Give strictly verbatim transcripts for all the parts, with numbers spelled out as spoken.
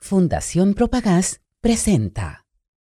Fundación Propagás presenta.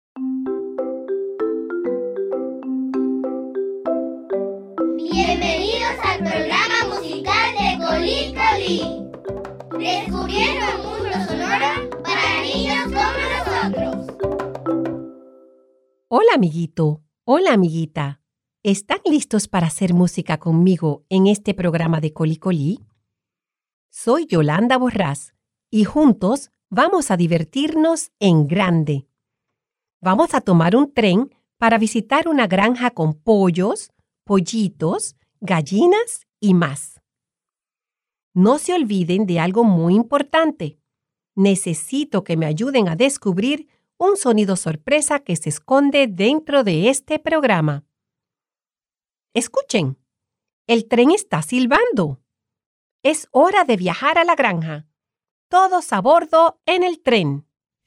Bienvenidos al programa musical de Colí Colí. Descubriendo un mundo sonoro para niños como nosotros. Hola, amiguito. Hola, amiguita. ¿Están listos para hacer música conmigo en este programa de Colí Colí? Soy Yolanda Borrás y juntos vamos a divertirnos en grande. Vamos a tomar un tren para visitar una granja con pollos, pollitos, gallinas y más. No se olviden de algo muy importante. Necesito que me ayuden a descubrir un sonido sorpresa que se esconde dentro de este programa. Escuchen, el tren está silbando. Es hora de viajar a la granja. Todos a bordo en el tren.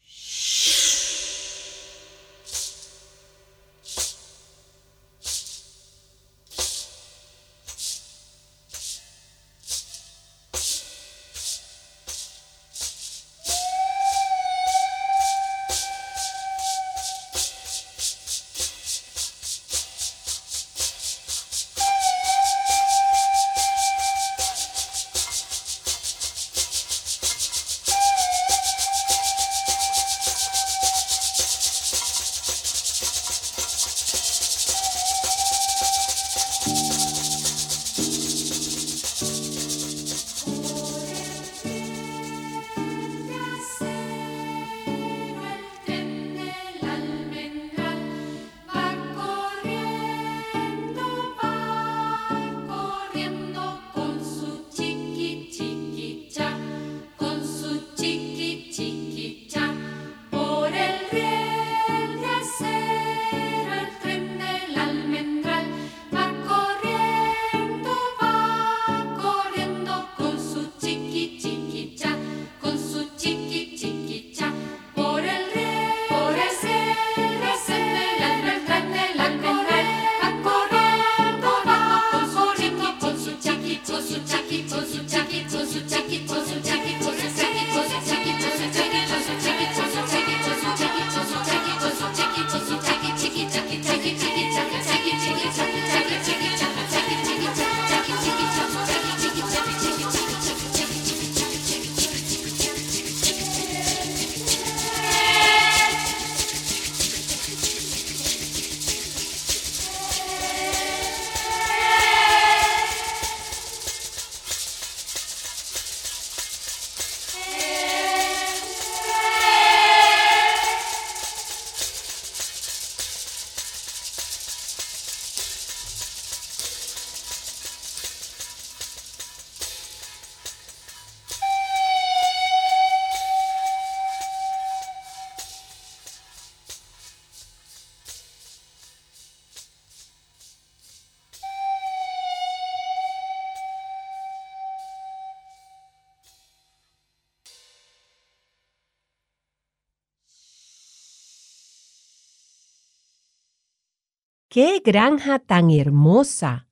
¡Qué granja tan hermosa!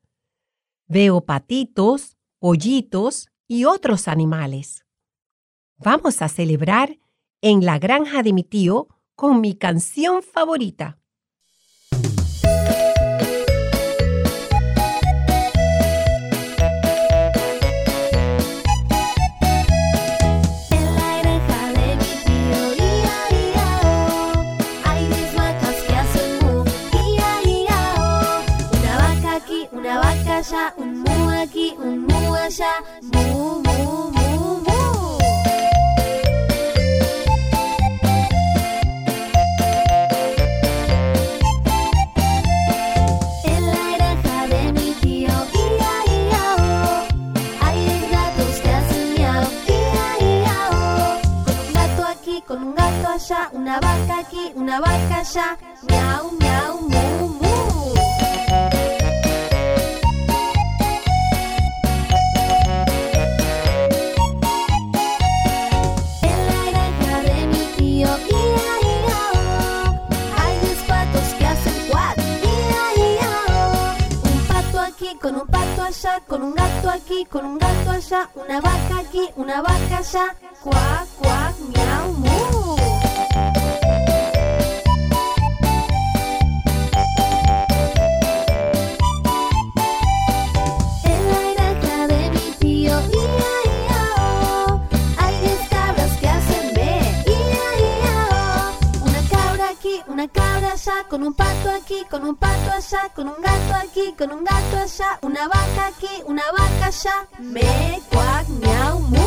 Veo patitos, pollitos y otros animales. Vamos a celebrar en la granja de mi tío con mi canción favorita. Un mu aquí, un mu allá, mu, mu, mu, mu. En la granja de mi tío, ia, ia, oh, hay diez gatos que hacen miau, ia, ia, oh. Con un gato aquí, con un gato allá, una vaca aquí, una vaca allá, miau, miau, mu, mu. Con un pato allá, con un gato aquí, con un gato allá, una vaca aquí, una vaca allá, cuac, cuac, miau, mu. allá, con un pato aquí, con un pato allá, con un gato aquí, con un gato allá, una vaca aquí, una vaca allá. Me, cuac, miau, mu.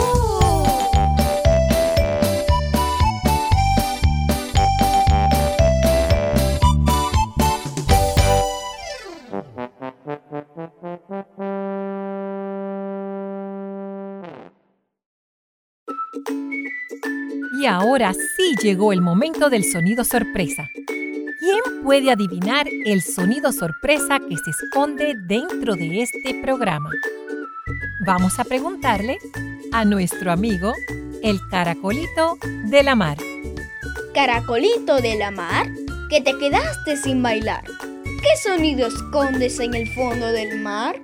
Y ahora sí llegó el momento del sonido sorpresa. ¿Quién puede adivinar el sonido sorpresa que se esconde dentro de este programa? Vamos a preguntarle a nuestro amigo, el caracolito de la mar. Caracolito de la mar, que te quedaste sin bailar. ¿Qué sonido escondes en el fondo del mar?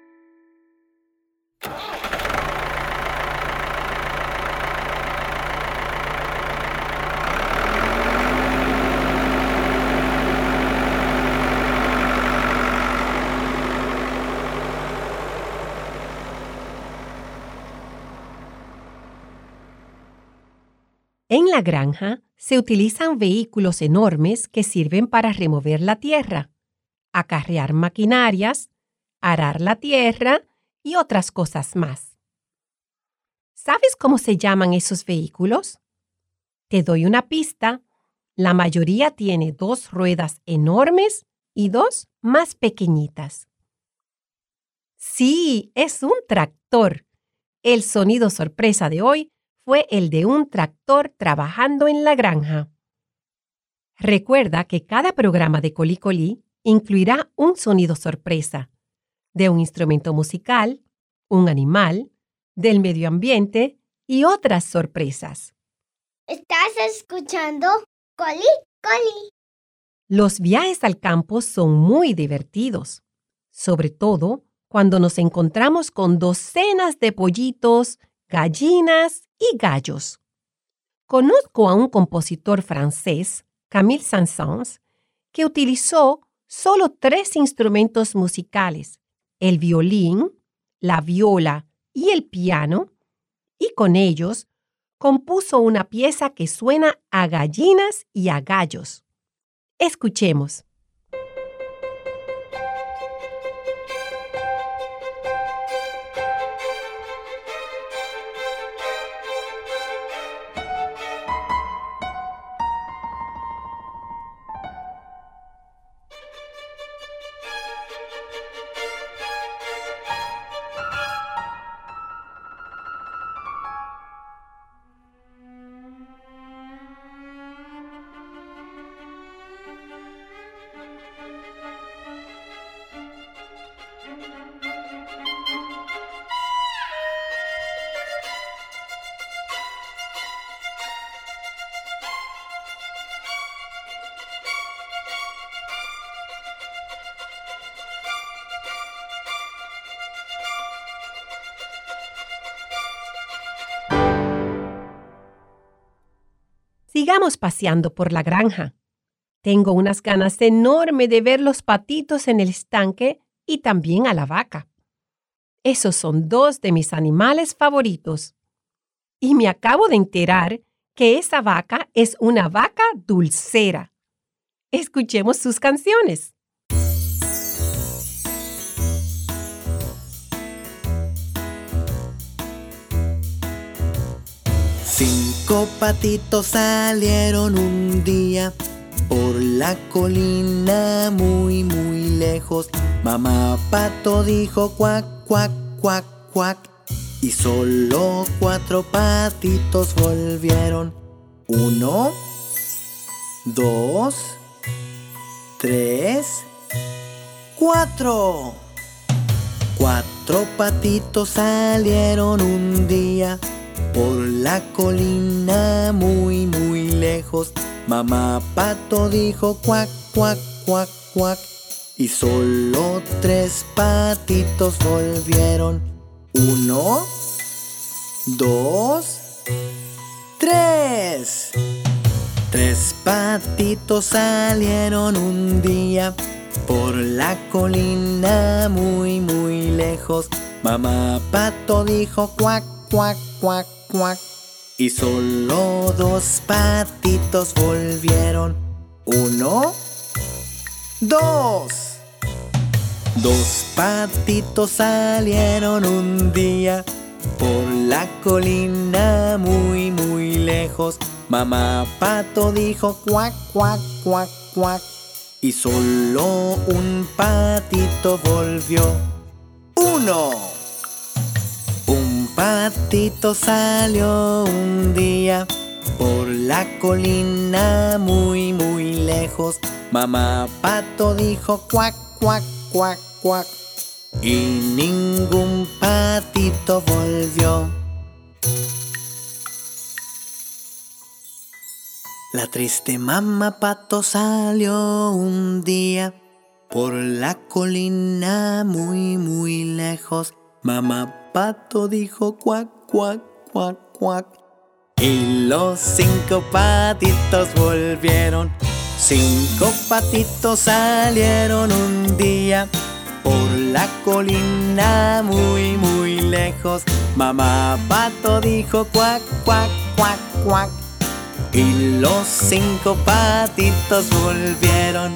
En la granja se utilizan vehículos enormes que sirven para remover la tierra, acarrear maquinarias, arar la tierra y otras cosas más. ¿Sabes cómo se llaman esos vehículos? Te doy una pista. La mayoría tiene dos ruedas enormes y dos más pequeñitas. Sí, es un tractor. El sonido sorpresa de hoy fue el de un tractor trabajando en la granja. Recuerda que cada programa de Colí Colí incluirá un sonido sorpresa de un instrumento musical, un animal, del medio ambiente y otras sorpresas. ¿Estás escuchando Colí Colí? Los viajes al campo son muy divertidos, sobre todo cuando nos encontramos con docenas de pollitos, gallinas y gallos. Conozco a un compositor francés, Camille Saint-Saëns, que utilizó solo tres instrumentos musicales, el violín, la viola y el piano, y con ellos compuso una pieza que suena a gallinas y a gallos. Escuchemos. Sigamos paseando por la granja. Tengo unas ganas enormes de ver los patitos en el estanque y también a la vaca. Esos son dos de mis animales favoritos. Y me acabo de enterar que esa vaca es una vaca dulcera. Escuchemos sus canciones. Cinco patitos salieron un día por la colina muy muy lejos. Mamá pato dijo cuac, cuac, cuac, cuac. Y solo cuatro patitos volvieron. Uno, dos, tres, cuatro. Cuatro patitos salieron un día por la colina muy muy lejos. Mamá pato dijo cuac, cuac, cuac, cuac. Y solo tres patitos volvieron. Uno, dos, tres. Tres patitos salieron un día por la colina muy muy lejos. Mamá pato dijo cuac, cuac, cuac, cuac. Y solo dos patitos volvieron. Uno, dos. Dos patitos salieron un día por la colina muy, muy lejos. Mamá pato dijo cuac, cuac, cuac, cuac. Y solo un patito volvió. Uno. Un patito salió un día por la colina muy, muy lejos. Mamá pato dijo cuac, cuac, cuac, cuac. Y ningún patito volvió. La triste mamá pato salió un día por la colina muy, muy lejos. Mamá pato dijo cuac, cuac, cuac, cuac. Y los cinco patitos volvieron. Cinco patitos salieron un día por la colina muy, muy lejos. Mamá pato dijo cuac, cuac, cuac, cuac. Y los cinco patitos volvieron.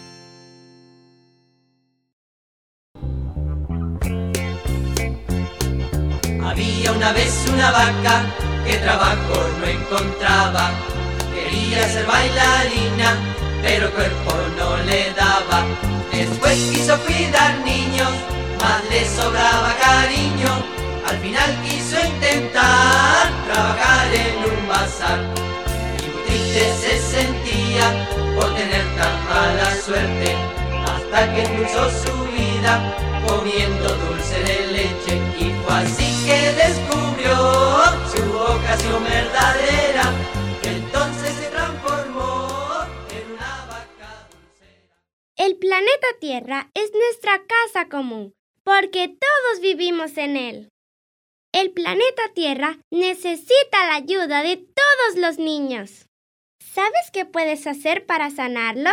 Había una vez una vaca que trabajo no encontraba. Quería ser bailarina, pero el cuerpo no le daba. Después quiso cuidar niños, más le sobraba cariño. Al final quiso intentar trabajar en un bazar. Y muy triste se sentía por tener tan mala suerte, hasta que endulzó su vida comiendo dulce de leche. Y fue así que descubrió su vocación verdadera. Entonces se transformó en una vaca dulcera. El planeta Tierra es nuestra casa común, porque todos vivimos en él. El planeta Tierra necesita la ayuda de todos los niños. ¿Sabes qué puedes hacer para sanarlo?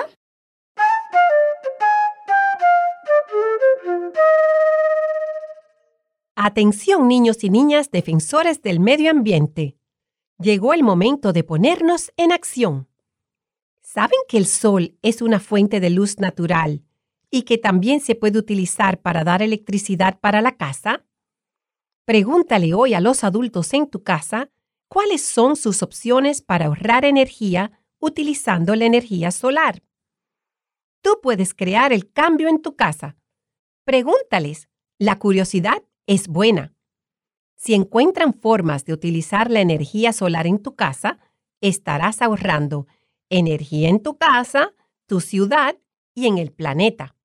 Atención, niños y niñas defensores del medio ambiente. Llegó el momento de ponernos en acción. ¿Saben que el sol es una fuente de luz natural y que también se puede utilizar para dar electricidad para la casa? Pregúntale hoy a los adultos en tu casa cuáles son sus opciones para ahorrar energía utilizando la energía solar. Tú puedes crear el cambio en tu casa. Pregúntales. La curiosidad es buena. Si encuentran formas de utilizar la energía solar en tu casa, estarás ahorrando energía en tu casa, tu ciudad y en el planeta.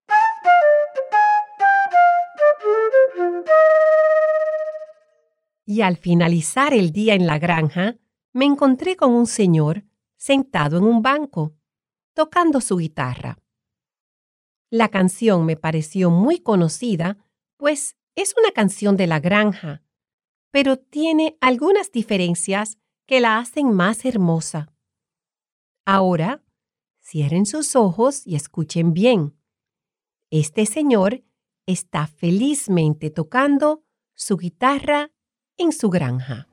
Y al finalizar el día en la granja, me encontré con un señor sentado en un banco, tocando su guitarra. La canción me pareció muy conocida, pues es una canción de la granja, pero tiene algunas diferencias que la hacen más hermosa. Ahora, cierren sus ojos y escuchen bien. Este señor está felizmente tocando su guitarra en su granja.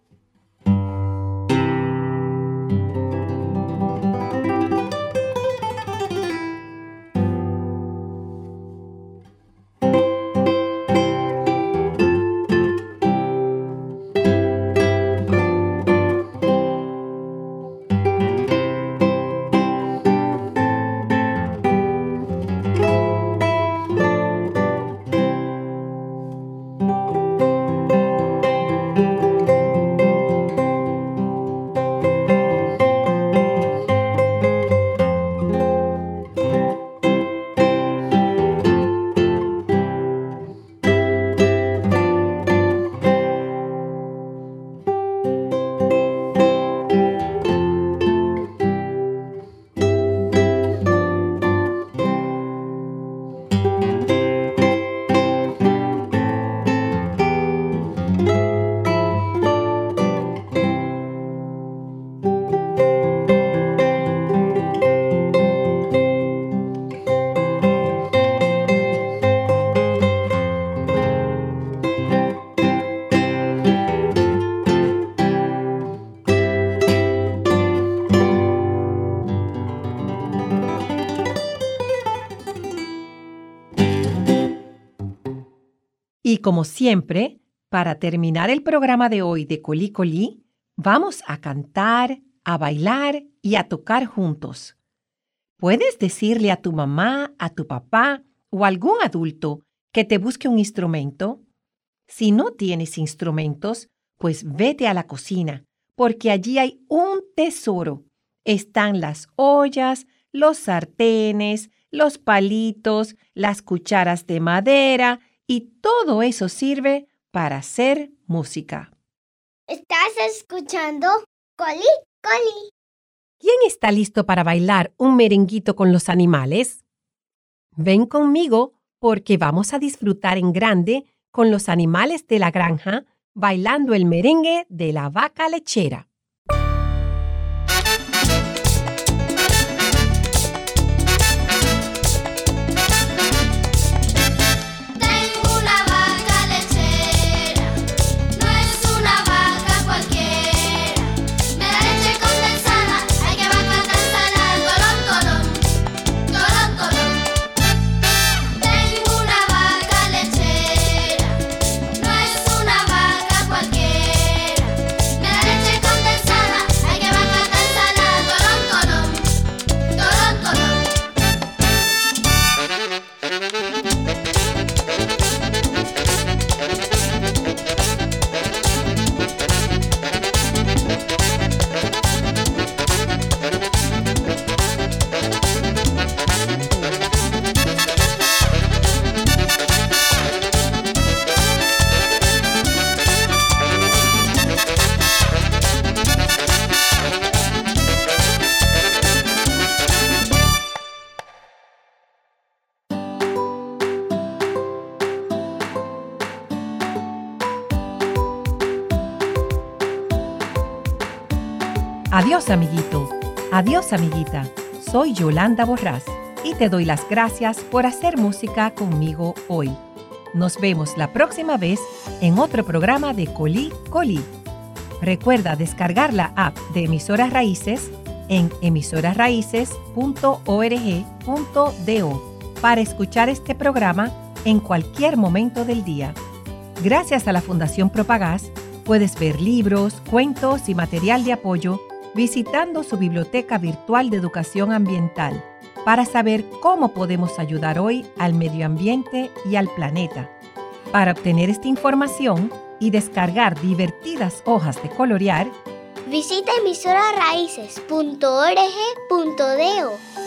Y como siempre, para terminar el programa de hoy de Colí Colí, vamos a cantar, a bailar y a tocar juntos. Puedes decirle a tu mamá, a tu papá o a algún adulto que te busque un instrumento. Si no tienes instrumentos, pues vete a la cocina, porque allí hay un tesoro. Están las ollas, los sartenes, los palitos, las cucharas de madera y todo eso sirve para hacer música. ¿Estás escuchando? Colí, Colí. ¿Quién está listo para bailar un merenguito con los animales? Ven conmigo porque vamos a disfrutar en grande con los animales de la granja bailando el merengue de la vaca lechera. Adiós, amiguito. Adiós, amiguita. Soy Yolanda Borrás y te doy las gracias por hacer música conmigo hoy. Nos vemos la próxima vez en otro programa de Colí Colí. Recuerda descargar la app de Emisoras Raíces en emisoras raíces punto org punto do para escuchar este programa en cualquier momento del día. Gracias a la Fundación Propagás, puedes ver libros, cuentos y material de apoyo visitando su biblioteca virtual de educación ambiental para saber cómo podemos ayudar hoy al medio ambiente y al planeta. Para obtener esta información y descargar divertidas hojas de colorear, visita emisoras raíces punto org punto do.